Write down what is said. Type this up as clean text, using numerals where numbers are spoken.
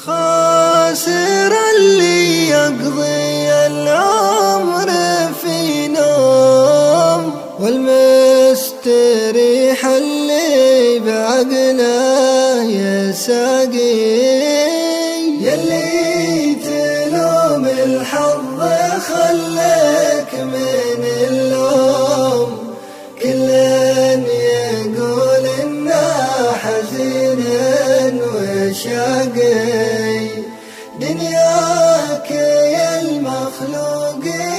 خاسر اللي يقضي العمر في نوم، والمستريح اللي بعقله يساقي. يلي تلوم الحظ خلك من اللوم، كل يقول إنه حزين وشاقي. دنياك يا المخلوقين